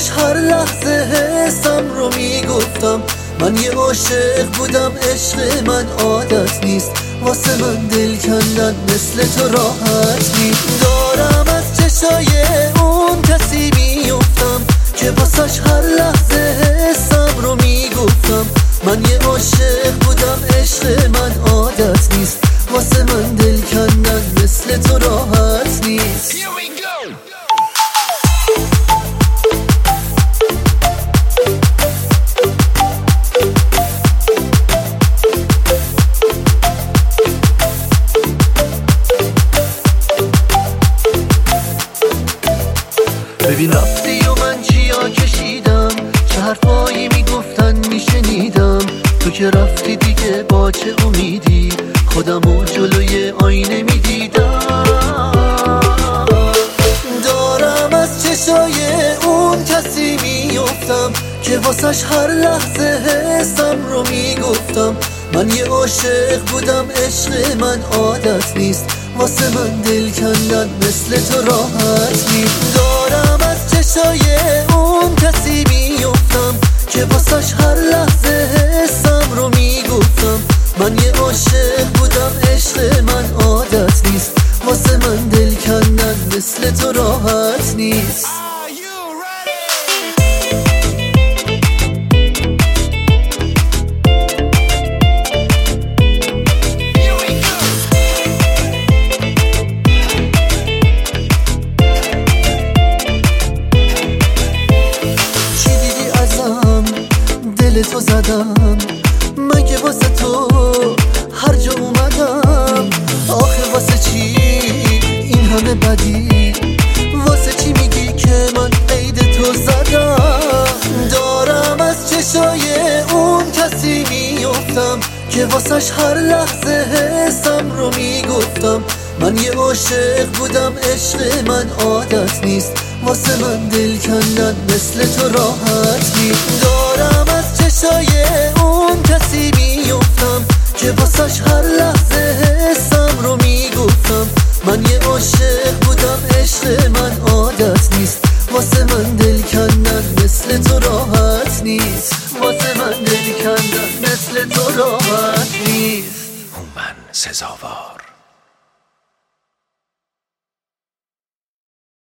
واسش هر لحظه حسم رو میگفتم. من یه عاشق بودم، عشق من عادت نیست. واسه من دل کندن مثل تو راحت نیست. دارم از چشای اون کسی میفتم که واسش هر لحظه حسم رو میگفتم. من یه عاشق بودم، عشق من عادت نیست. واسه من دل کندن مثل تو راحت نیست. ببین رفتی و من چیا کشیدم، چه حرفایی میگفتن میشنیدم. تو که رفتی دیگه با چه امیدی خودمو جلوی آینه میدیدم. دارم از چشای اون کسی میفتم که واسش هر لحظه حسم رو میگفتم. من یه عاشق بودم، عشق من عادت نیست. واسه من دل کندن مثل تو راحت نیست. دارم از چشای اون کسی میفتم که واسش هر لحظه حسم رو میگفتم. من یه عاشق بودم، عشق من عادت نیست. واسه من دل کندن مثل تو راحت نیست. دل تو زدم من که واسه تو هر جا اومدم. آخه واسه چی این همه بدی؟ واسه چی میگی که من عید تو زدم؟ دارم از چشای اون کسی میفتم که واسش هر لحظه حسم رو میگفتم. من یه عاشق بودم، عشق من عادت نیست. واسه من دل کندن مثل تو راحت نیست. دارم از چشای اون کسی میفتم که واسش هر لحظه حسم رو میگفتم. من یه عاشق بودم، عشق من عادت نیست. واسه من دل کندن مثل تو راحت نیست. واسه من دل کندن مثل تو راحت نیست. هومن سزاوار.